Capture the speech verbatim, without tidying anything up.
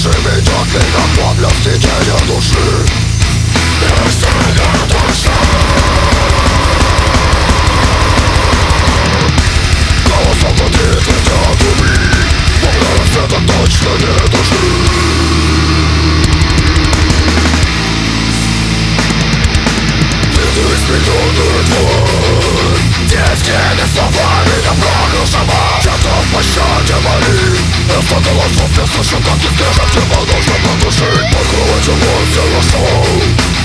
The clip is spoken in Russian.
Скажи, ведет ли как пламя в сиденье души? Если не душа, голосом внутри летят убить. Волнуюсь, это точно не души. Виды измененный твой, детскими словами я проклял сама. Где-то в пощаде моли, вместо голосов я слышу, как их скажет, его нужно потушить. Подкройте мой тело шоу.